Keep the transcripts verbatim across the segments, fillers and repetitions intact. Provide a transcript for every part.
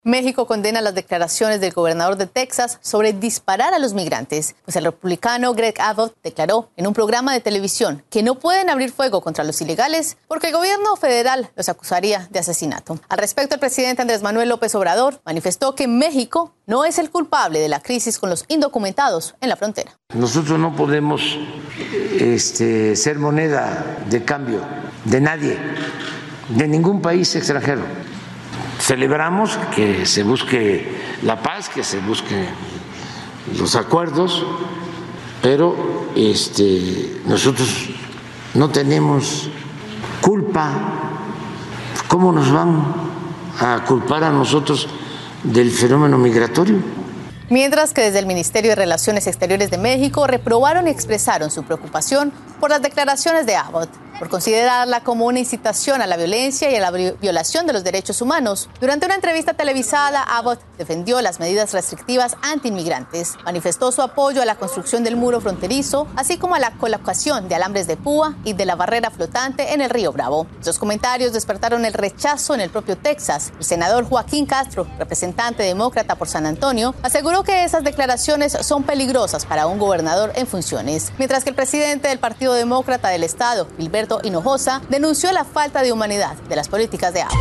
México condena las declaraciones del gobernador de Texas sobre disparar a los migrantes, pues el republicano Greg Abbott declaró en un programa de televisión que no pueden abrir fuego contra los ilegales porque el gobierno federal los acusaría de asesinato. Al respecto, el presidente Andrés Manuel López Obrador manifestó que México no es el culpable de la crisis con los indocumentados en la frontera. Nosotros no podemos este, ser moneda de cambio de nadie, de ningún país extranjero. Celebramos que se busque la paz, que se busquen los acuerdos, pero este, nosotros no tenemos culpa. ¿Cómo nos van a culpar a nosotros del fenómeno migratorio? Mientras que desde el Ministerio de Relaciones Exteriores de México reprobaron y expresaron su preocupación por las declaraciones de Abbott, por considerarla como una incitación a la violencia y a la violación de los derechos humanos. Durante una entrevista televisada, Abbott defendió las medidas restrictivas antiinmigrantes, manifestó su apoyo a la construcción del muro fronterizo, así como a la colocación de alambres de púa y de la barrera flotante en el río Bravo. Esos comentarios despertaron el rechazo en el propio Texas. El senador Joaquín Castro, representante demócrata por San Antonio, aseguró que esas declaraciones son peligrosas para un gobernador en funciones, mientras que el presidente del Partido Demócrata del Estado, Gilberto Hinojosa, denunció la falta de humanidad de las políticas de Abbott.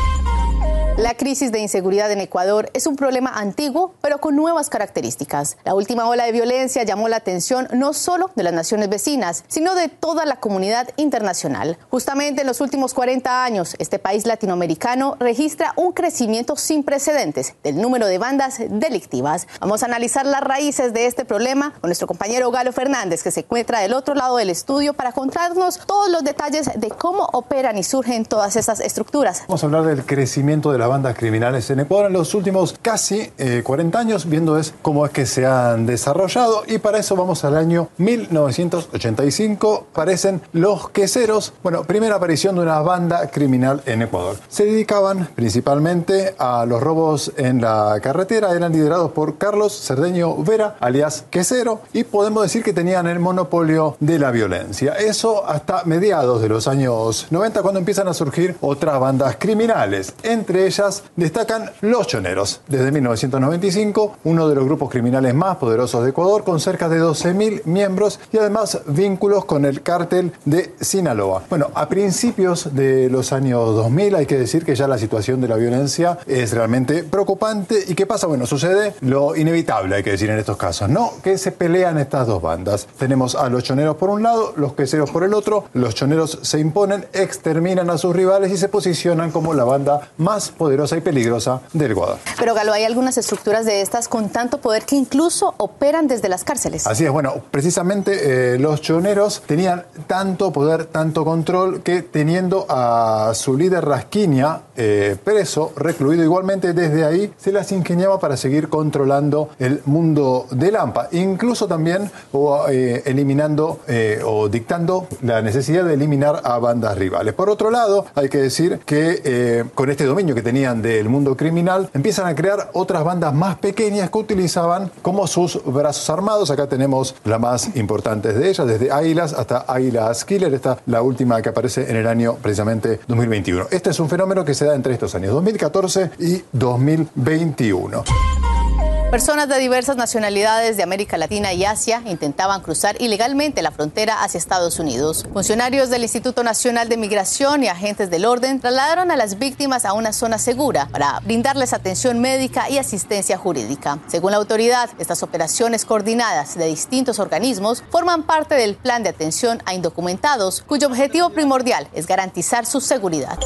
La crisis de inseguridad en Ecuador es un problema antiguo, pero con nuevas características. La última ola de violencia llamó la atención no solo de las naciones vecinas, sino de toda la comunidad internacional. Justamente en los últimos cuarenta años, este país latinoamericano registra un crecimiento sin precedentes del número de bandas delictivas. Vamos a analizar las raíces de este problema con nuestro compañero Galo Fernández, que se encuentra del otro lado del estudio para contarnos todos los detalles de cómo operan y surgen todas esas estructuras. Vamos a hablar del crecimiento de la bandas criminales en Ecuador en los últimos casi eh, cuarenta años, viendo es cómo es que se han desarrollado, y para eso vamos al año mil novecientos ochenta y cinco. Aparecen los queseros, bueno, primera aparición de una banda criminal en Ecuador. Se dedicaban principalmente a los robos en la carretera, eran liderados por Carlos Cerdeño Vera, alias Quesero, y podemos decir que tenían el monopolio de la violencia. Eso hasta mediados de los años noventa, cuando empiezan a surgir otras bandas criminales, entre ellas destacan los choneros. Desde mil novecientos noventa y cinco, uno de los grupos criminales más poderosos de Ecuador, con cerca de doce mil miembros y además vínculos con el cártel de Sinaloa. Bueno, a principios de los años dos mil hay que decir que ya la situación de la violencia es realmente preocupante. ¿Y qué pasa? Bueno, sucede lo inevitable, hay que decir en estos casos, ¿no? Que se pelean estas dos bandas. Tenemos a los choneros por un lado, los queseros por el otro. Los choneros se imponen, exterminan a sus rivales y se posicionan como la banda más poderosa y peligrosa del Ecuador. Pero Galo, hay algunas estructuras de estas con tanto poder que incluso operan desde las cárceles. Así es, bueno, precisamente eh, los choneros tenían tanto poder, tanto control, que teniendo a su líder Rasquiña eh, preso, recluido, igualmente desde ahí se las ingeniaba para seguir controlando el mundo del AMPA, incluso también o, eh, eliminando eh, o dictando la necesidad de eliminar a bandas rivales. Por otro lado, hay que decir que eh, con este dominio que tenían del mundo criminal, empiezan a crear otras bandas más pequeñas que utilizaban como sus brazos armados. Acá tenemos las más importantes de ellas, desde Águilas hasta Águilas Killer, esta la última que aparece en el año precisamente dos mil veintiuno. Este es un fenómeno que se da entre estos años dos mil catorce y dos mil veintiuno. Personas de diversas nacionalidades de América Latina y Asia intentaban cruzar ilegalmente la frontera hacia Estados Unidos. Funcionarios del Instituto Nacional de Migración y agentes del orden trasladaron a las víctimas a una zona segura para brindarles atención médica y asistencia jurídica. Según la autoridad, estas operaciones coordinadas de distintos organismos forman parte del plan de atención a indocumentados, cuyo objetivo primordial es garantizar su seguridad.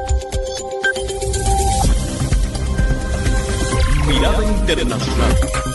Mirada Internacional.